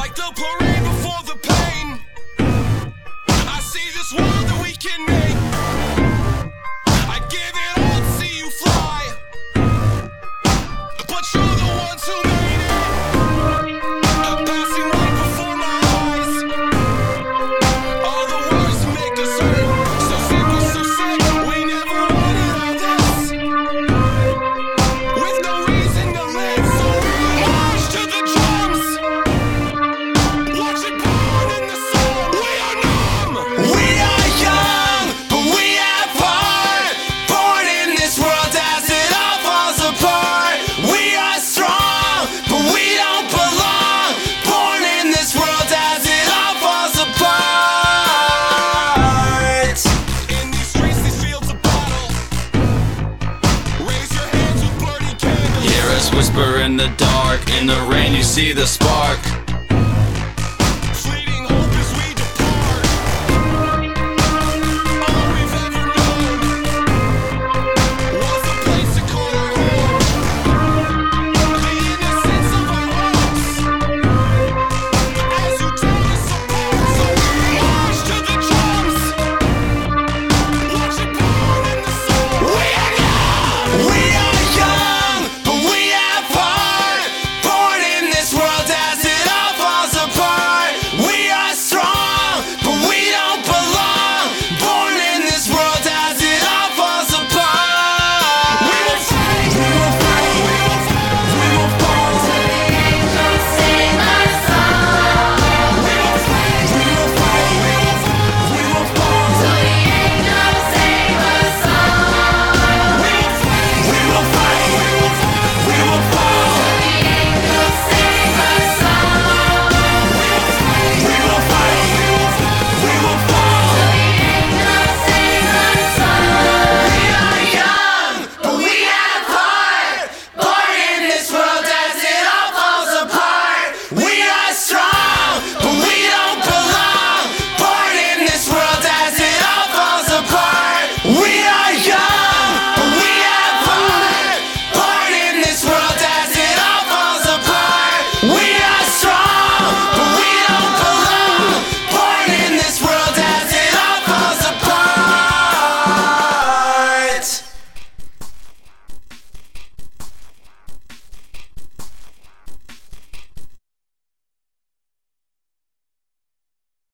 like the parade before the pain. I see this world that we can make. I'd give it all to see you fly, but you're the ones who made it. I'm passing right before my eyes. All the words make us hurt. So simple, so sick. We never wanted all this. With no reason to live, so we march to the drums. Watch it burn in the sun. We are numb. We are young, but we have heart. Born in this world as it all falls apart. We are strong, but we don't belong. Born in this world as it all falls apart. In these streets, these fields of battle, raise your hands with bloody candles. Hear us whisper in the dark. In the rain you see the spark.